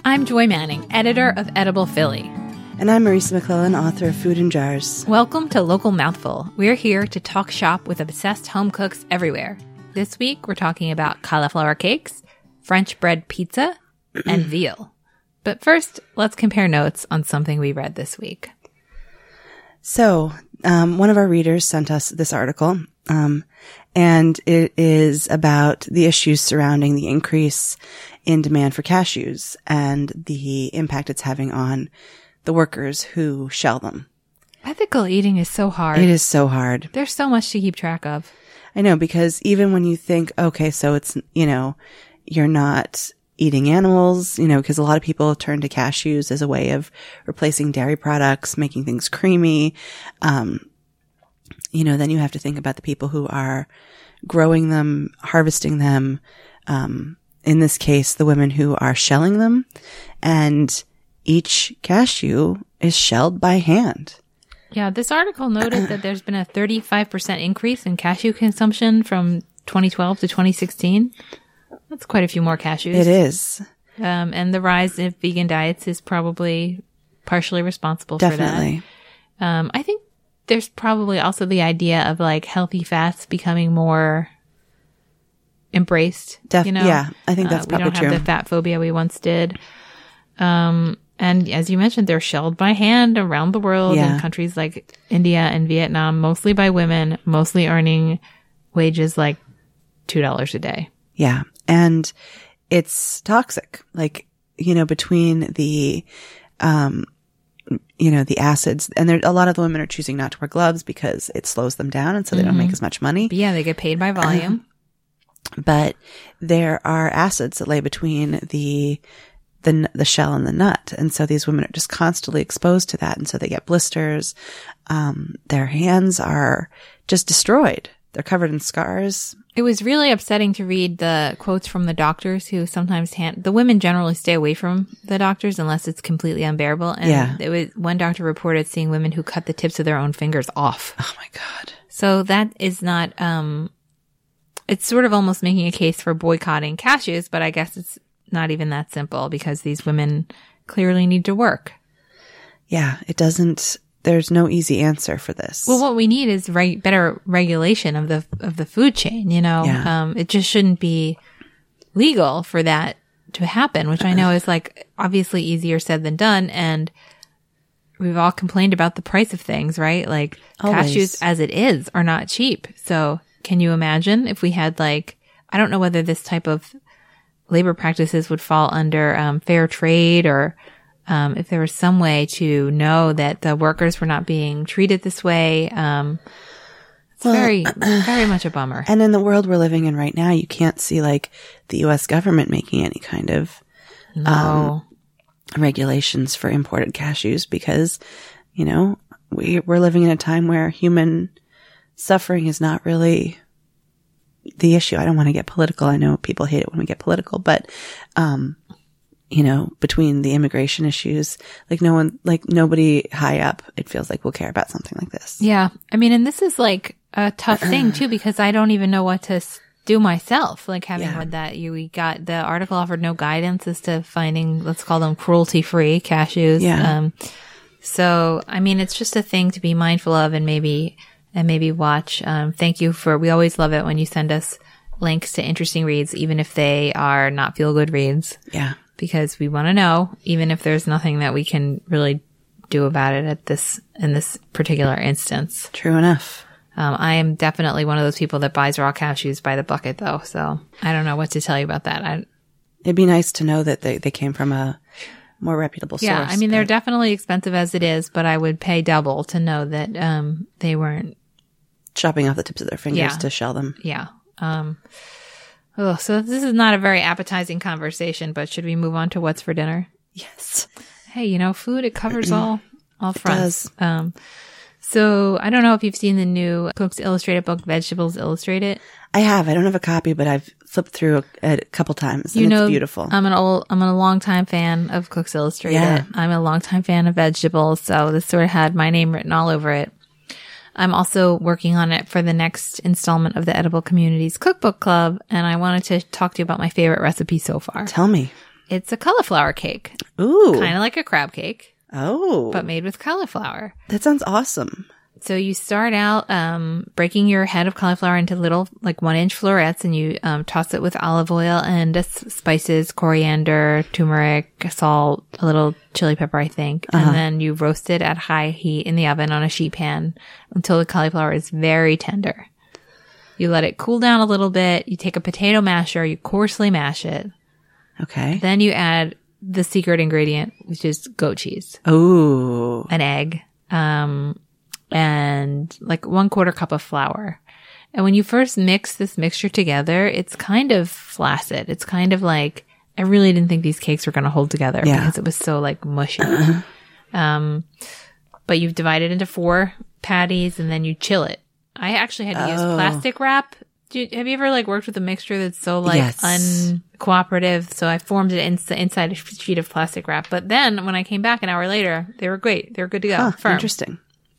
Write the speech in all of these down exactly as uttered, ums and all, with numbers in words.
I'm Joy Manning, editor of Edible Philly. And I'm Marisa McClellan, author of Food in Jars. Welcome to Local Mouthful. We're here to talk shop with obsessed home cooks everywhere. This week, we're talking about cauliflower cakes, French bread pizza, and veal. But first, let's compare notes on something we read this week. So, um, one of our readers sent us this article, um, and it is about the issues surrounding the increase in demand for cashews and the impact it's having on the workers who shell them. Ethical eating is so hard. It is so hard. There's so much to keep track of. I know, because even when you think, okay, so it's, you know, you're not eating animals, you know, because a lot of people turn to cashews as a way of replacing dairy products, making things creamy. Um, you know, then you have to think about the people who are growing them, harvesting them. Um, in this case, the women who are shelling them, and each cashew is shelled by hand. Yeah, this article noted that there's been a thirty-five percent increase in cashew consumption from twenty twelve to twenty sixteen. That's quite a few more cashews. It is. Um, and the rise of vegan diets is probably partially responsible Definitely. for that. Um, I think there's probably also the idea of like healthy fats becoming more embraced. Def- you know? Yeah, I think that's uh, probably we don't true. have the fat phobia we once did. Um, and as you mentioned, they're shelled by hand around the world Yeah. in countries like India and Vietnam, mostly by women, mostly earning wages like two dollars a day. Yeah. And it's toxic. Like, you know, between the, um, you know, the acids, and there, a lot of the women are choosing not to wear gloves because it slows them down, and so they Mm-hmm. don't make as much money. But yeah, they get paid by volume. But there are acids that lay between the, the, the shell and the nut. And so these women are just constantly exposed to that. And so they get blisters. Um, their hands are just destroyed. They're covered in scars. It was really upsetting to read the quotes from the doctors who sometimes hand, the women generally stay away from the doctors unless it's completely unbearable. And Yeah. it was, one doctor reported seeing women who cut the tips of their own fingers off. Oh my God. So that is not, um, it's sort of almost making a case for boycotting cashews, but I guess it's not even that simple because these women clearly need to work. Yeah. It doesn't, there's no easy answer for this. Well, what we need is reg- better regulation of the of the food chain. You know, Yeah. um, it just shouldn't be legal for that to happen, which I know is like obviously easier said than done. And we've all complained about the price of things, right? Like Always. cashews, as it is, are not cheap. So, can you imagine if we had like, I don't know whether this type of labor practices would fall under um, fair trade, or Um, if there was some way to know that the workers were not being treated this way. Um, it's Well, very, very much a bummer. And in the world we're living in right now, you can't see like the U S government making any kind of No. um, regulations for imported cashews because, you know, we, we're living in a time where human suffering is not really the issue. I don't want to get political. I know people hate it when we get political, but, um, you know, between the immigration issues, like no one, like nobody high up, it feels like will care about something like this. Yeah. I mean, and this is like a tough thing too, because I don't even know what to s- do myself. Like having Yeah. read that, you, we got, the article offered no guidance as to finding, let's call them cruelty free cashews. Yeah. Um, so, I mean, it's just a thing to be mindful of and maybe, and maybe watch. Um, thank you for, we always love it when you send us links to interesting reads, even if they are not feel good reads. Yeah. Because we want to know, even if there's nothing that we can really do about it at this, in this particular instance. True enough. Um, I am definitely one of those people that buys raw cashews by the bucket though. So I don't know what to tell you about that. I, It'd be nice to know that they, they came from a more reputable source. yeah, I mean, they're but- definitely expensive as it is, but I would pay double to know that, um, they weren't, chopping off the tips of their fingers Yeah. to shell them. yeah. Um, oh, so this is not a very appetizing conversation, but should we move on to what's for dinner? Yes. Hey, you know, food, it covers all, all fronts. does. Um, so I don't know if you've seen the new Cook's Illustrated book, Vegetables Illustrated. I have. I don't have a copy, but I've flipped through a, a couple times. And You know, it's beautiful. I'm an old, I'm a longtime fan of Cook's Illustrated. Yeah. I'm a longtime fan of vegetables. So this sort of had my name written all over it. I'm also working on it for the next installment of the Edible Communities Cookbook Club. And I wanted to talk to you about my favorite recipe so far. Tell me. It's a cauliflower cake. Ooh. Kind of like a crab cake, Oh. but made with cauliflower. That sounds awesome. So you start out um, breaking your head of cauliflower into little, like one inch florets, and you um, toss it with olive oil and uh, spices, coriander, turmeric, salt, a little chili pepper, I think. Uh-huh. And then you roast it at high heat in the oven on a sheet pan until the cauliflower is very tender. You let it cool down a little bit. You take a potato masher, you coarsely mash it. Okay. Then you add the secret ingredient, which is goat cheese, Ooh. an egg, um, and like one quarter cup of flour. And when you first mix this mixture together, it's kind of flaccid. It's kind of like, I really didn't think these cakes were going to hold together Yeah. because it was so like mushy. um, but you've divided into four patties and then you chill it. I actually had to use Oh. plastic wrap. Do you, have you ever like worked with a mixture that's so like Yes. uncooperative? So I formed it ins- inside a sheet of plastic wrap. But then when I came back an hour later, they were great. They were good to go. Huh, firm. interesting.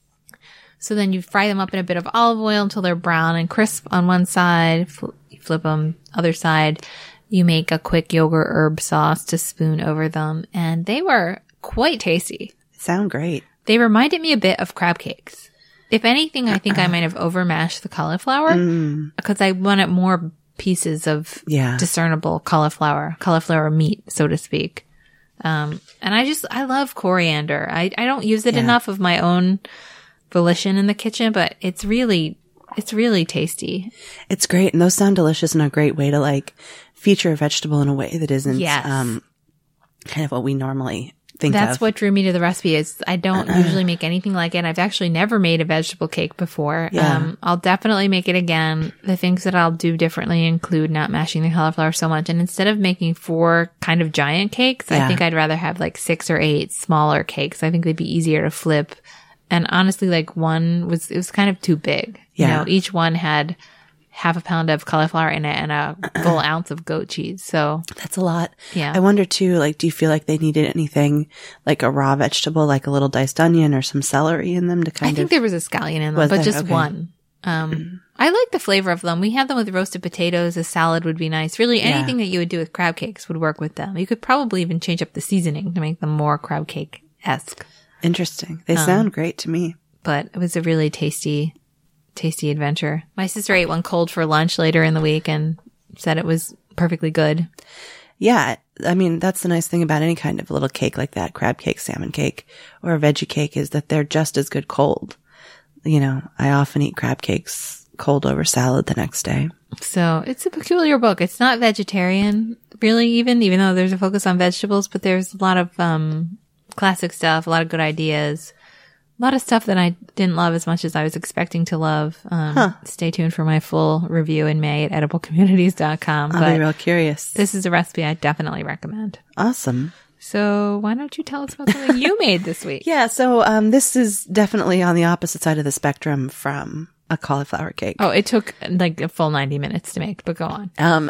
So then you fry them up in a bit of olive oil until they're brown and crisp on one side. Fl- you flip them other side. You make a quick yogurt herb sauce to spoon over them. And they were quite tasty. Sound great. They reminded me a bit of crab cakes. If anything, I think I might have overmashed the cauliflower because I wanted more pieces of Yeah. discernible cauliflower, cauliflower meat, so to speak. Um, and I just, I love coriander. I, I don't use it Yeah. enough of my own volition in the kitchen, but it's really, it's really tasty. It's great. And those sound delicious and a great way to like feature a vegetable in a way that isn't, Yes. um, kind of what we normally think That's of. what drew me to the recipe is I don't usually make anything like it. I've actually never made a vegetable cake before. Yeah. Um, I'll definitely make it again. The things that I'll do differently include not mashing the cauliflower so much. And instead of making four kind of giant cakes, Yeah. I think I'd rather have like six or eight smaller cakes. I think they'd be easier to flip. And honestly, like one was, it was kind of too big. Yeah. You know, each one had half a pound of cauliflower in it and a full ounce of goat cheese. So That's a lot. yeah. I wonder too, like, do you feel like they needed anything like a raw vegetable, like a little diced onion or some celery in them to I kind think of? there was a scallion in them, Was but there? just Okay. one. Um, I like the flavor of them. We had them with roasted potatoes. A salad would be nice. Really, Yeah. anything that you would do with crab cakes would work with them. You could probably even change up the seasoning to make them more crab cake-esque. Interesting. They Um, sound great to me. But it was a really tasty, tasty adventure. My sister ate one cold for lunch later in the week and said it was perfectly good. Yeah. I mean, that's the nice thing about any kind of little cake like that, crab cake, salmon cake, or a veggie cake is that they're just as good cold. You know, I often eat crab cakes cold over salad the next day. So it's a peculiar book. It's not vegetarian, really, even, even though there's a focus on vegetables, but there's a lot of, um, classic stuff, a lot of good ideas, a lot of stuff that I didn't love as much as I was expecting to love. Um, Huh. Stay tuned for my full review in May at edible communities dot com. I'll But be real curious. this is a recipe I definitely recommend. Awesome. So why don't you tell us about something you made this week? Yeah. So, um, this is definitely on the opposite side of the spectrum from a cauliflower cake. Oh, it took like a full ninety minutes to make, but go on. Um,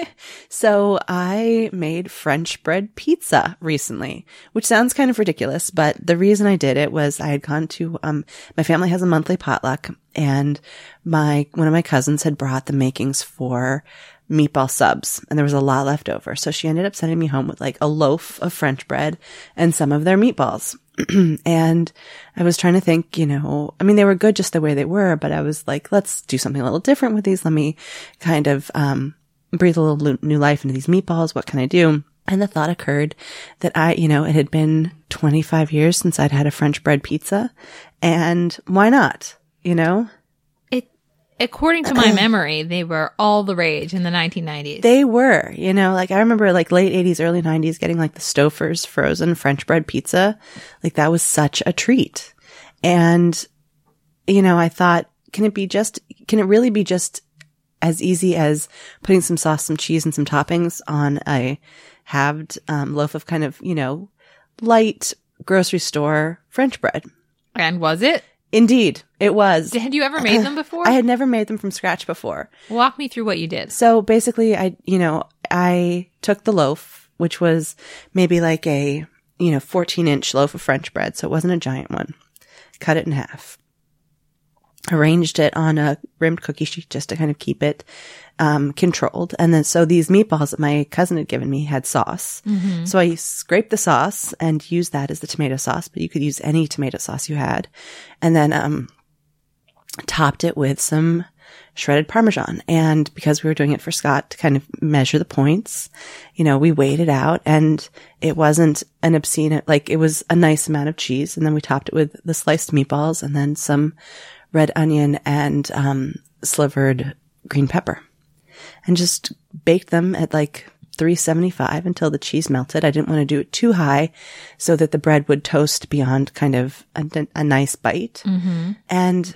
so I made French bread pizza recently, which sounds kind of ridiculous, but the reason I did it was I had gone to, um, my family has a monthly potluck and my, one of my cousins had brought the makings for meatball subs and there was a lot left over. So she ended up sending me home with like a loaf of French bread and some of their meatballs. And I was trying to think, you know, I mean, they were good just the way they were, but I was like, let's do something a little different with these. Let me kind of, um, breathe a little new life into these meatballs. What can I do? And the thought occurred that I, you know, it had been twenty-five years since I'd had a French bread pizza and why not, you know? It, according to my memory, they were all the rage in the nineteen nineties. They were, you know, like I remember like late eighties, early nineties getting like the Stouffer's frozen French bread pizza. Like that was such a treat. And, you know, I thought, can it be just, can it really be just as easy as putting some sauce, some cheese and some toppings on a halved um, loaf of kind of, you know, light grocery store French bread? And was it? Indeed, it was. Had you ever made them before? I had never made them from scratch before. Walk me through what you did. So basically, I, you know, I took the loaf, which was maybe like a, you know, fourteen inch loaf of French bread. So it wasn't a giant one. Cut it in half. arranged it on a rimmed cookie sheet just to kind of keep it um, controlled. And then so these meatballs that my cousin had given me had sauce. Mm-hmm. So I scraped the sauce and used that as the tomato sauce, but you could use any tomato sauce you had. And then um, topped it with some shredded Parmesan. And because we were doing it for Scott to kind of measure the points, you know, we weighed it out, and it wasn't an obscene, like it was a nice amount of cheese. And then we topped it with the sliced meatballs and then some red onion and um, slivered green pepper, and just baked them at like three seventy-five until the cheese melted. I didn't want to do it too high so that the bread would toast beyond kind of a, a nice bite. Mm-hmm. And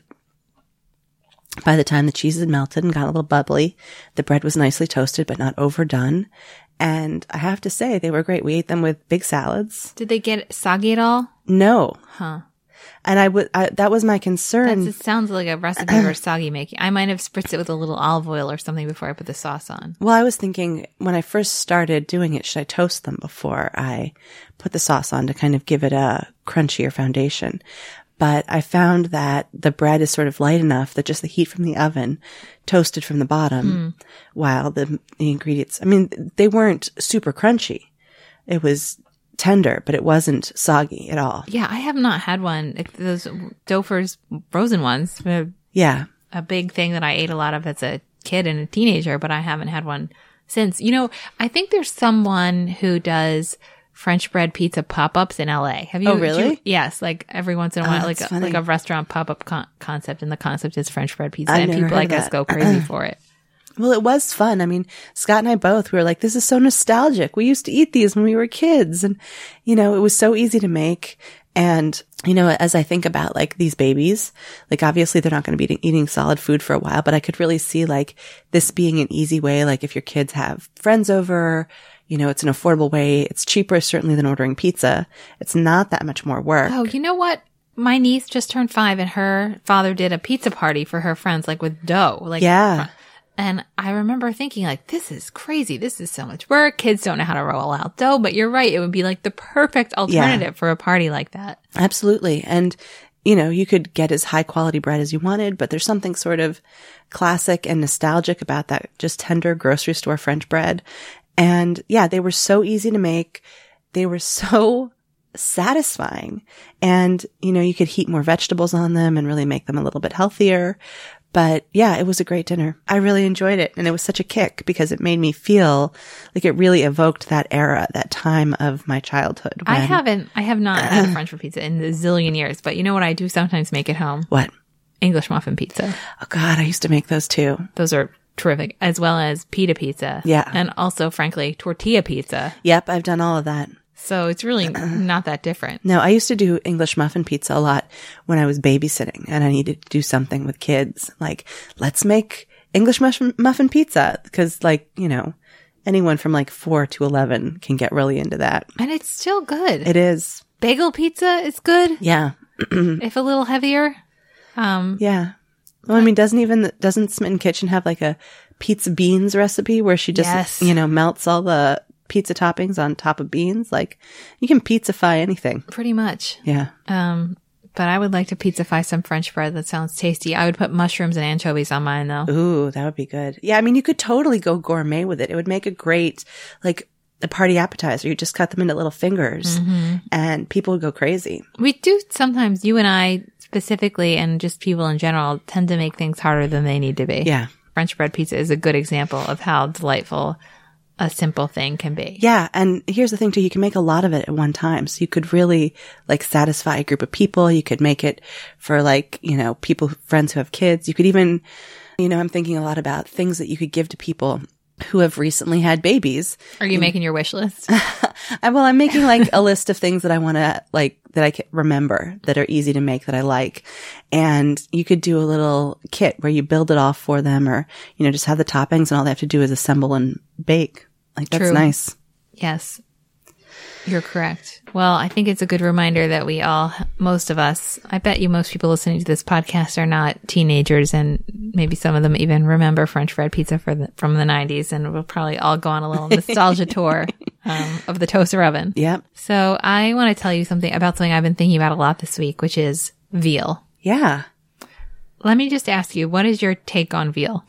by the time the cheese had melted and got a little bubbly, the bread was nicely toasted but not overdone. And I have to say, they were great. We ate them with big salads. Did they get soggy at all? No. Huh. And I would, I, that was my concern. That sounds like a recipe for soggy making. I might have spritzed it with a little olive oil or something before I put the sauce on. Well, I was thinking when I first started doing it, should I toast them before I put the sauce on to kind of give it a crunchier foundation? But I found that the bread is sort of light enough that just the heat from the oven toasted from the bottom, mm. while the, the ingredients, I mean, they weren't super crunchy. It was tender, but it wasn't soggy at all. Yeah, I have not had one. It, those Dofer's frozen ones. Yeah. A big thing that I ate a lot of as a kid and a teenager, but I haven't had one since. You know, I think there's someone who does French bread pizza pop-ups in L A. Have you? Oh, really? You, yes, like every once in a oh, while, like a, like a restaurant pop-up con- concept, and the concept is French bread pizza, I've and people, I guess, go crazy for it. Well, it was fun. I mean, Scott and I both, we were like, this is so nostalgic. We used to eat these when we were kids, and, you know, it was so easy to make. And, you know, as I think about like these babies, like obviously they're not going to be eating, eating solid food for a while, but I could really see like this being an easy way. Like if your kids have friends over, you know, it's an affordable way. It's cheaper certainly than ordering pizza. It's not that much more work. Oh, you know what? My niece just turned five and her father did a pizza party for her friends, like with dough. Like, yeah. And I remember thinking like, this is crazy. This is so much work. Kids don't know how to roll out dough, but you're right. It would be like the perfect alternative yeah. for a party like that. Absolutely. And, you know, you could get as high quality bread as you wanted, but there's something sort of classic and nostalgic about that just tender grocery store French bread. And yeah, they were so easy to make. They were so satisfying. And, you know, you could heat more vegetables on them and really make them a little bit healthier. But yeah, it was a great dinner. I really enjoyed it. And it was such a kick because it made me feel like it really evoked that era, that time of my childhood. When, I haven't, I have not had a French bread pizza in a zillion years, but you know what I do sometimes make at home? What? English muffin pizza. Oh God, I used to make those too. Those are terrific, as well as pita pizza. Yeah. And also, frankly, tortilla pizza. Yep, I've done all of that. So it's really not that different. No, I used to do English muffin pizza a lot when I was babysitting and I needed to do something with kids. Like, let's make English muffin, muffin pizza. Because, like, you know, anyone from like four to eleven can get really into that. And it's still good. It is. Bagel pizza is good. Yeah. If a little heavier. Um, yeah. Well, I mean, doesn't even, doesn't Smitten Kitchen have like a pizza beans recipe where she just, yes. you know, melts all the pizza toppings on top of beans? Like, you can pizzafy anything. Pretty much. Yeah. Um, but I would like to pizzafy some French bread. That sounds tasty. I would put mushrooms and anchovies on mine, though. Ooh, that would be good. Yeah, I mean, you could totally go gourmet with it. It would make a great, like, a party appetizer. You just cut them into little fingers, mm-hmm. and people would go crazy. We do sometimes, you and I specifically, and just people in general, tend to make things harder than they need to be. Yeah. French bread pizza is a good example of how delightful a simple thing can be. Yeah. And here's the thing too, you can make a lot of it at one time. So you could really like satisfy a group of people. You could make it for like, you know, people, friends who have kids. You could even, you know, I'm thinking a lot about things that you could give to people who have recently had babies. Are you making your wish list? I, well, I'm making like a list of things that I want to like, that I can remember that are easy to make that I like. And you could do a little kit where you build it off for them, or, you know, just have the toppings and all they have to do is assemble and bake. Like, that's True. Nice. Yes, you're correct. Well, I think it's a good reminder that we all, most of us, I bet you most people listening to this podcast are not teenagers, and maybe some of them even remember French bread pizza for the, from the nineties, and we'll probably all go on a little nostalgia tour um, of the toaster oven. Yep. So I want to tell you something about something I've been thinking about a lot this week, which is veal. Yeah. let me just ask you, what is your take on veal?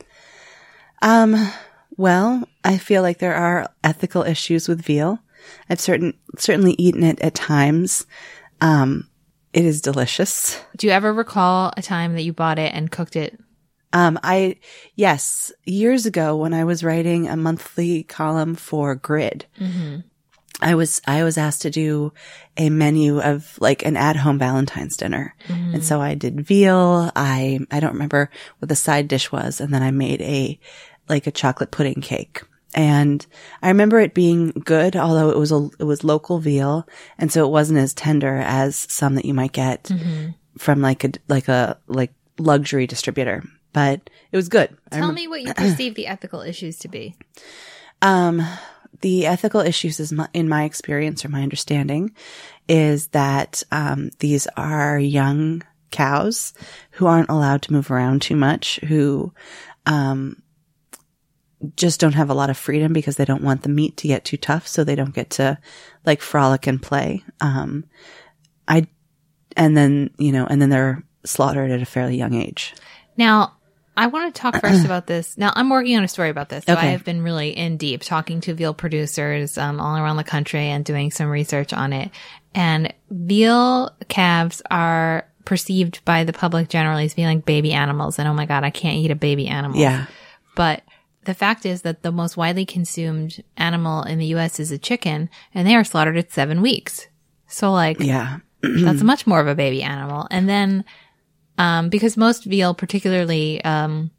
Um, well, I feel like there are ethical issues with veal. I've certain, certainly eaten it at times. Um, it is delicious. Do you ever recall a time that you bought it and cooked it? Um, I, yes, years ago when I was writing a monthly column for Grid, mm-hmm. I was, I was asked to do a menu of like an at-home Valentine's dinner. Mm-hmm. And so I did veal. I, I don't remember what the side dish was. And then I made a, like a chocolate pudding cake. And I remember it being good, although it was a, it was local veal. And so it wasn't as tender as some that you might get mm-hmm. from like a, like a, like luxury distributor, but it was good. Tell rem- me what you perceive the ethical issues to be. Um, the ethical issues is my, in my experience or my understanding is that, um, these are young cows who aren't allowed to move around too much, who, um, just don't have a lot of freedom because they don't want the meat to get too tough. So they don't get to like frolic and play. Um, I, and then, you know, and then they're slaughtered at a fairly young age. Now, I want to talk first about this. Now, I'm working on a story about this. So okay. I have been really in deep talking to veal producers um, all around the country and doing some research on it. And veal calves are perceived by the public generally as being like baby animals. And oh my God, I can't eat a baby animal. Yeah. But the fact is that the most widely consumed animal in the U S is a chicken, and they are slaughtered at seven weeks. So like, yeah, that's much more of a baby animal. And then, um, because most veal, particularly, um,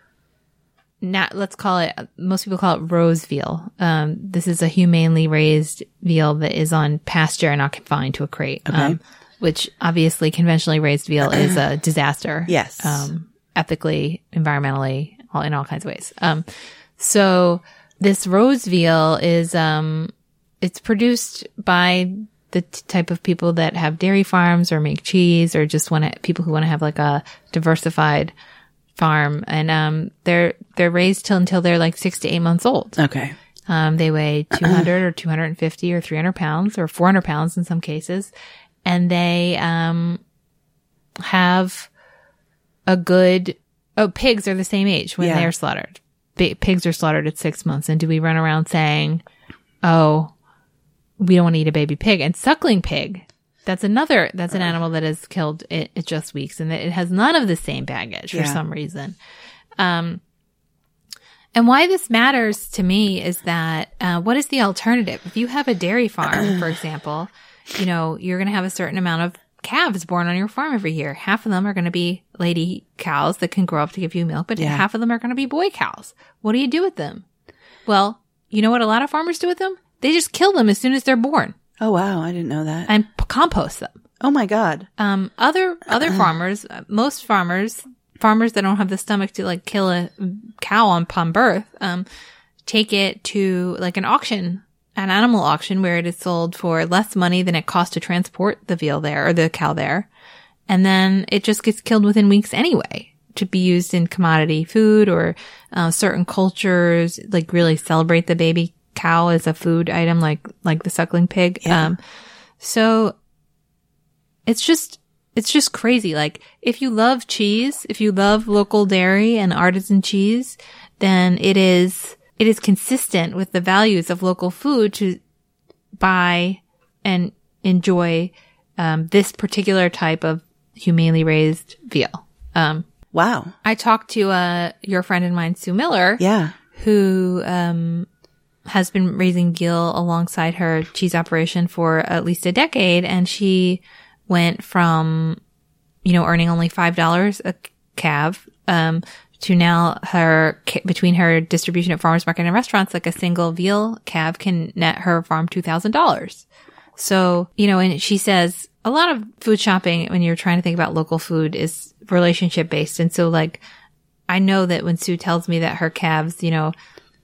not, let's call it, most people call it rose veal. Um, this is a humanely raised veal that is on pasture and not confined to a crate. Okay. Um, which obviously conventionally raised veal is a disaster. Yes. Um, ethically, environmentally, all, in all kinds of ways. Um, so this rose veal is, um, it's produced by the t- type of people that have dairy farms or make cheese or just want to, people who want to have like a diversified farm. And, um, they're, they're raised till until they're like six to eight months old. Okay. Um, they weigh two hundred or two hundred fifty or three hundred pounds or four hundred pounds in some cases. And they, um, have a good, oh, pigs are the same age when yeah. they're slaughtered. B- pigs are slaughtered at six months. And do we run around saying, oh, we don't want to eat a baby pig? And suckling pig, that's another, that's an animal that is killed at, at just weeks. And it has none of the same baggage yeah. for some reason. Um, and why this matters to me is that, uh, what is the alternative? If you have a dairy farm, for example, you know, you're going to have a certain amount of calves born on your farm every year. Half of them are going to be lady cows that can grow up to give you milk, but yeah. half of them are going to be boy cows. What do you do with them? Well, you know what a lot of farmers do with them? They just kill them as soon as they're born. Oh, wow. I didn't know that. And p- compost them. Oh my God. Um, other, other farmers, most farmers, farmers that don't have the stomach to like kill a cow on, upon birth, um, take it to like an auction, an animal auction where it is sold for less money than it costs to transport the veal there or the cow there. And then it just gets killed within weeks anyway to be used in commodity food or, uh, certain cultures like really celebrate the baby cow as a food item, like, like the suckling pig. Yeah. Um, so it's just, it's just crazy. Like if you love cheese, if you love local dairy and artisan cheese, then it is, it is consistent with the values of local food to buy and enjoy, um, this particular type of humanely raised veal. Um, wow. I talked to, uh, your friend of mine, Sue Miller. Yeah. Who, um, has been raising veal alongside her cheese operation for at least a decade. And she went from, you know, earning only five dollars a calf, um, to now her, between her distribution at farmers market and restaurants, like a single veal calf can net her farm two thousand dollars. So, you know, and she says a lot of food shopping when you're trying to think about local food is relationship based. And so like, I know that when Sue tells me that her calves, you know,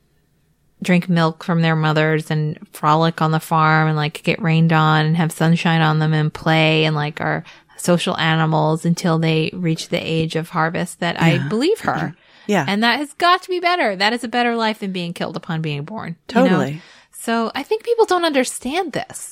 drink milk from their mothers and frolic on the farm and like get rained on and have sunshine on them and play and like are social animals until they reach the age of harvest, that yeah. I believe her. Yeah. And that has got to be better. That is a better life than being killed upon being born. Totally. You know? So I think people don't understand this.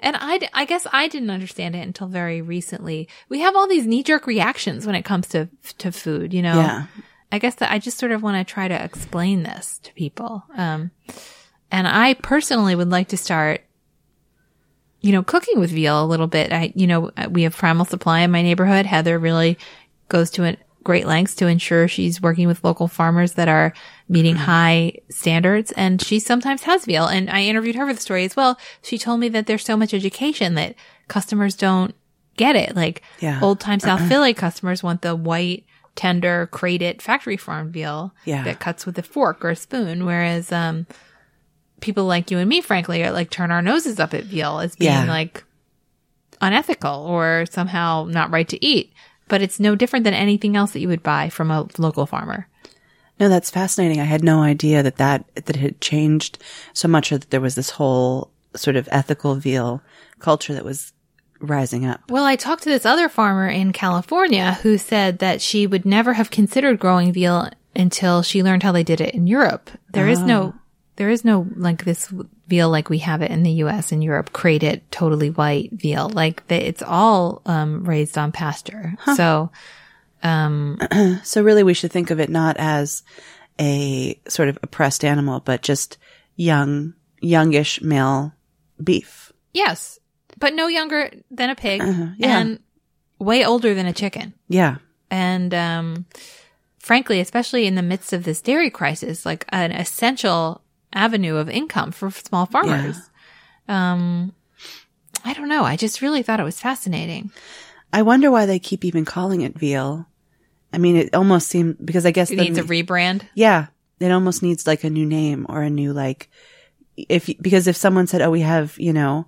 And I, I guess I didn't understand it until very recently. We have all these knee-jerk reactions when it comes to to food, you know? Yeah. I guess that I just sort of want to try to explain this to people. Um, and I personally would like to start, you know, cooking with veal a little bit. I, you know, we have Primal Supply in my neighborhood. Heather really goes to a, great lengths to ensure she's working with local farmers that are meeting high standards. And she sometimes has veal. And I interviewed her for the story as well. She told me that there's so much education that customers don't get it. Like Yeah. old time South Philly customers want the white, tender, crated factory farm veal Yeah. that cuts with a fork or a spoon. Whereas, um, people like you and me, frankly, are like turn our noses up at veal as being Yeah. like unethical or somehow not right to eat. But it's no different than anything else that you would buy from a local farmer. No, that's fascinating. I had no idea that that, that it had changed so much, or that there was this whole sort of ethical veal culture that was rising up. Well, I talked to this other farmer in California who said that she would never have considered growing veal until she learned how they did it in Europe. There is no, there is no like this veal like we have it in the U S and Europe, crated, totally white veal. Like the, it's all um, raised on pasture. Huh. So, um, So really we should think of it not as a sort of oppressed animal, but just young, youngish male beef. yes, but no younger than a pig Uh-huh. Yeah. and way older than a chicken. Yeah. And, um, frankly, especially in the midst of this dairy crisis, like an essential avenue of income for small farmers. Um, I don't know. I just really thought it was fascinating. I wonder why they keep even calling it veal. I mean, it almost seemed, because I guess It the- needs a rebrand. yeah, it almost needs like a new name or a new like, if, because if someone said, oh, we have, you know,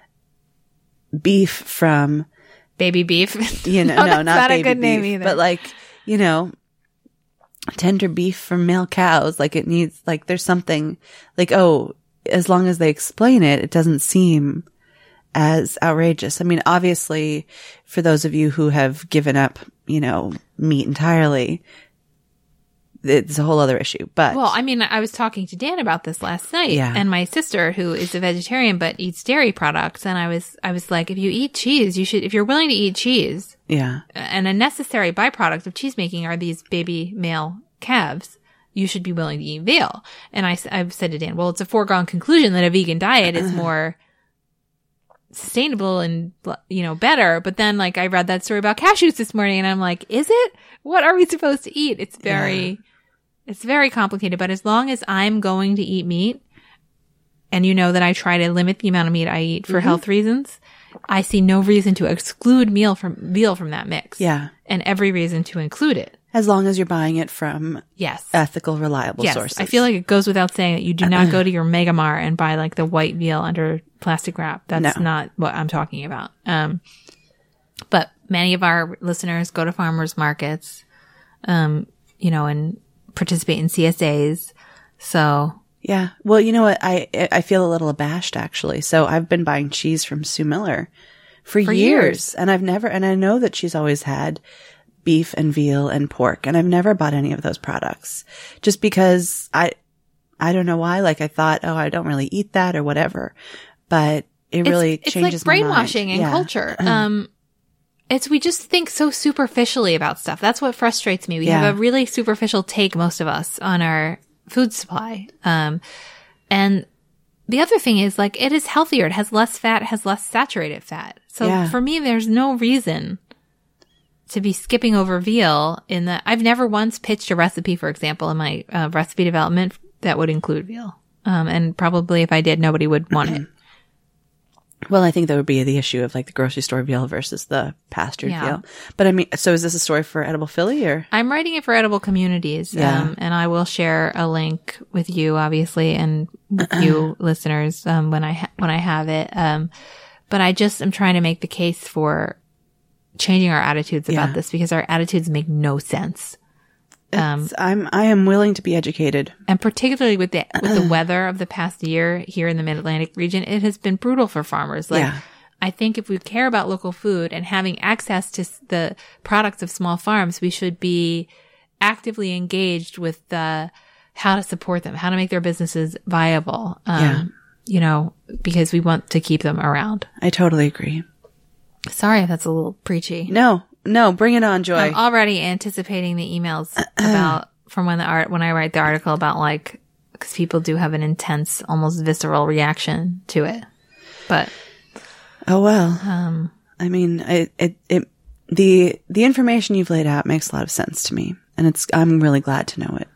beef from, Baby beef. you know, No, no, that's not, not a baby good name beef, either. but like, you know, tender beef from male cows. Like it needs, like there's something like, oh, as long as they explain it, it doesn't seem as outrageous. I mean, obviously for those of you who have given up, you know, meat entirely, it's a whole other issue, but Well, I mean, I was talking to Dan about this last night, Yeah. and my sister, who is a vegetarian but eats dairy products, and I was, I was like, if you eat cheese, you should, if you're willing to eat cheese, yeah, and a necessary byproduct of cheese making are these baby male calves, you should be willing to eat veal. And I, I've said to Dan, well, it's a foregone conclusion that a vegan diet is more sustainable and, you know, better. But then, like, I read that story about cashews this morning, and I'm like, is it? What are we supposed to eat? It's very, Yeah. it's very complicated. But as long as I'm going to eat meat, and you know that I try to limit the amount of meat I eat for Mm-hmm. health reasons, I see no reason to exclude meal from veal from that mix. yeah. And every reason to include it. As long as you're buying it from Yes. ethical, reliable yes. sources. I feel like it goes without saying that you do not go to your Mega Mart and buy like the white veal under plastic wrap. That's No. not what I'm talking about. Um, but many of our listeners go to farmers markets, um, you know, and participate in C S As. So Yeah. Well, you know what? I I feel a little abashed actually. So I've been buying cheese from Sue Miller for, For years, years. and I've never, and I know that she's always had beef and veal and pork, and I've never bought any of those products just because I, I don't know why. Like I thought, oh, I don't really eat that or whatever, but it really it's, changes it's like my mind. brainwashing in Yeah. culture. Um, it's, we just think so superficially about stuff. That's what frustrates me. We Yeah. have a really superficial take, most of us, on our food supply. Um, and the other thing is like, it is healthier. It has less fat, it has less saturated fat. So Yeah. for me, there's no reason to be skipping over veal in the, I've never once pitched a recipe, for example, in my uh, recipe development that would include veal. Um, and probably if I did, nobody would want it. Well, I think that would be the issue of like the grocery store veal versus the pastured Yeah. veal. But I mean, so is this a story for Edible Philly or? I'm writing it for Edible Communities, Yeah. um, and I will share a link with you, obviously, and with you listeners um, when I ha- when I have it. Um, but I just am trying to make the case for changing our attitudes about Yeah. this because our attitudes make no sense, Um, I'm, I am willing to be educated. and particularly with the with the weather of the past year here in the Mid Atlantic region, it has been brutal for farmers. Like, Yeah. I think if we care about local food and having access to s- the products of small farms, we should be actively engaged with uh, how to support them, how to make their businesses viable. Um, Yeah. you know, because we want to keep them around. I totally agree. Sorry if that's a little preachy. No, no, bring it on, Joy. I'm already anticipating the emails about from when the art when I write the article about like because people do have an intense, almost visceral reaction to it. But oh well, um, I mean, it, it it the the information you've laid out makes a lot of sense to me, and it's I'm really glad to know it.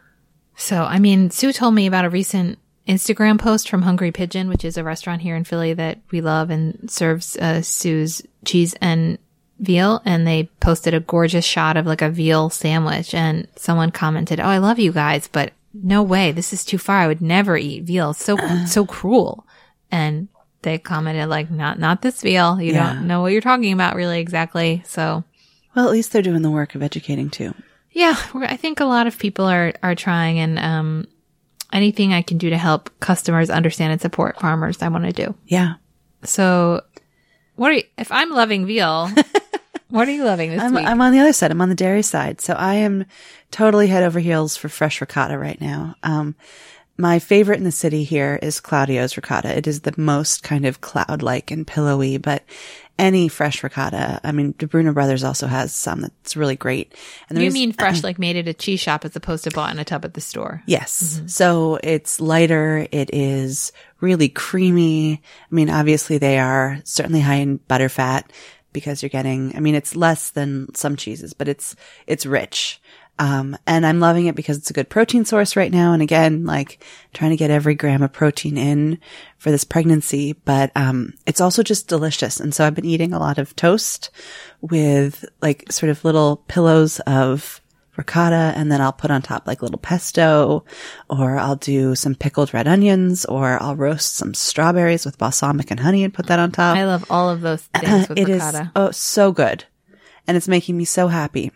So, I mean, Sue told me about a recent Instagram post from Hungry Pigeon, which is a restaurant here in Philly that we love and serves uh, Sue's cheese and veal. And they posted a gorgeous shot of like a veal sandwich. And someone commented, "Oh, I love you guys, but no way. This is too far. I would never eat veal. It's so, uh, so cruel." And they commented like, not, not this veal. You yeah. don't know what you're talking about really exactly. So, well, at least they're doing the work of educating too. Yeah, I think a lot of people are, are trying, and um, anything I can do to help customers understand and support farmers, I want to do. Yeah. So, what are you, if I'm loving veal, what are you loving this I'm, week? I'm on the other side. I'm on the dairy side. So I am totally head over heels for fresh ricotta right now. Um, my favorite in the city here is Claudio's ricotta. It is the most kind of cloud-like and pillowy, but any fresh ricotta. I mean, DeBruno Brothers also has some that's really great. And you reason, mean fresh, like made at a cheese shop as opposed to bought in a tub at the store? Yes. Mm-hmm. So it's lighter. It is really creamy. I mean, obviously they are certainly high in butter fat because you're getting, I mean, it's less than some cheeses, but it's, it's rich. Um, and I'm loving it because it's a good protein source right now. And again, like trying to get every gram of protein in for this pregnancy, but, um, it's also just delicious. And so I've been eating a lot of toast with like sort of little pillows of ricotta. And then I'll put on top like little pesto, or I'll do some pickled red onions, or I'll roast some strawberries with balsamic and honey and put that on top. I love all of those things with it ricotta. Is, oh, so good. And it's making me so happy.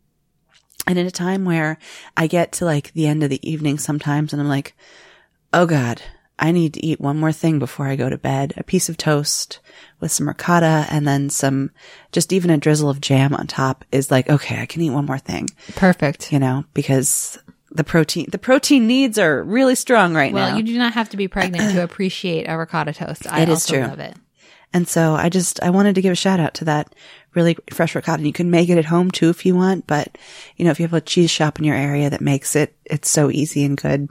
And in a time where I get to like the end of the evening sometimes and I'm like, oh God, I need to eat one more thing before I go to bed. A piece of toast with some ricotta and then some, just even a drizzle of jam on top is like, okay, I can eat one more thing. Perfect. You know, because the protein, the protein needs are really strong right well, now. Well, you do not have to be pregnant to appreciate a ricotta toast. I it is also true. love it. And so I just, I wanted to give a shout out to that really fresh ricotta. And you can make it at home too if you want, but you know, if you have a cheese shop in your area that makes it, it's so easy and good.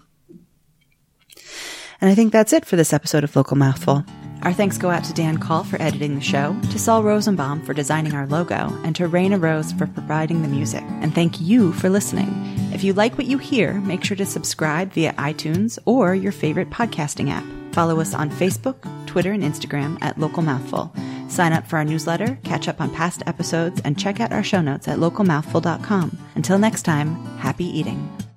And I think that's it for this episode of Local Mouthful. Our thanks go out to Dan Call for editing the show, to Saul Rosenbaum for designing our logo, and to Raina Rose for providing the music. And thank you for listening. If you like what you hear, make sure to subscribe via iTunes or your favorite podcasting app. Follow us on Facebook, Twitter, and Instagram at Local Mouthful. Sign up for our newsletter, catch up on past episodes, and check out our show notes at local mouthful dot com. Until next time, happy eating.